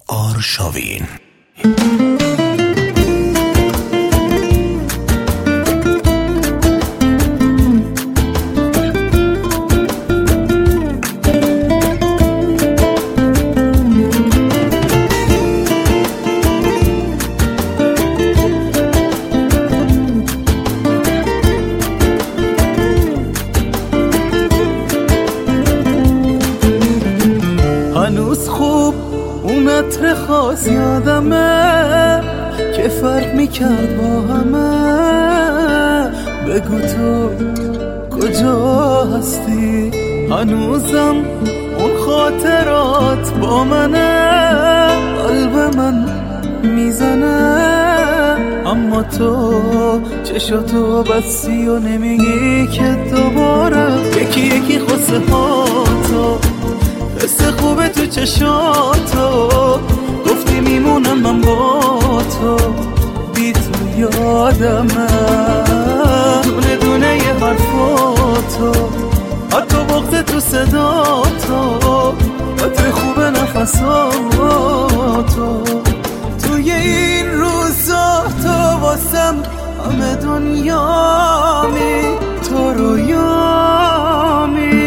آرشاوین. هنوز خوب اون عطر خاص یادمه که فرق میکرد با همه. بگو تو کجا هستی؟ هنوزم اون خاطرات با منه، قلب من میزنه. اما تو چشاتو بستی و نمیگی که دوباره یکی یکی خسته هاتو، حس خوبه تو چشاتو، گفتی میمونم من با تو، بی تو یادمه دونه دونه یه حرفاتو، حتی بغض تو صداتو، حتی خوبه نفساتو. توی این روزا تو واسم همه دنیامی، تو رویامی.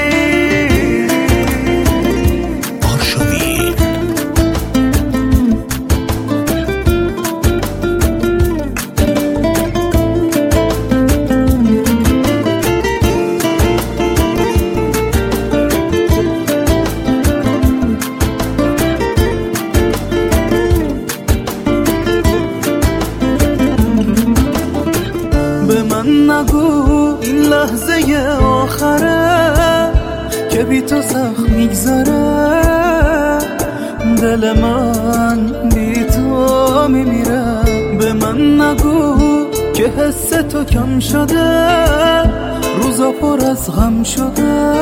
به من نگو این لحظه آخره که بی تو سخت میگذره، دل من بی تو میمیره. به من نگو که حس تو کم شده، روزا پر از غم شده،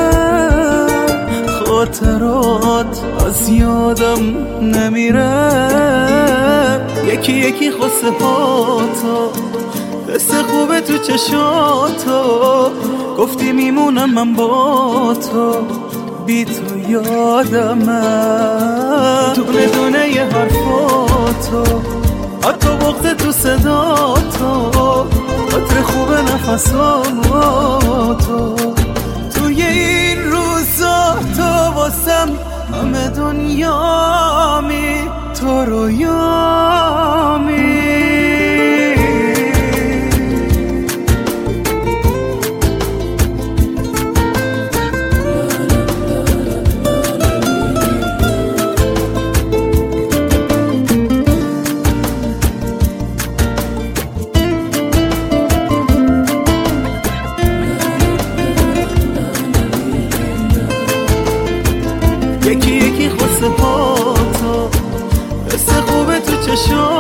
خاطرات از یادم نمیره. یکی یکی خسته هاتو، حس خوبه تو چشاتو، گفتی میمونم من با تو، بی تو یادمه دونه دونه یه حرفاتو، حتی بغض تو صداتو، حتی خوبه نفساتو. توی این روزا تو واسم همه دنیامی، تو رویامی. یکی یکی خسته هاتو، حس خوبه تو چشات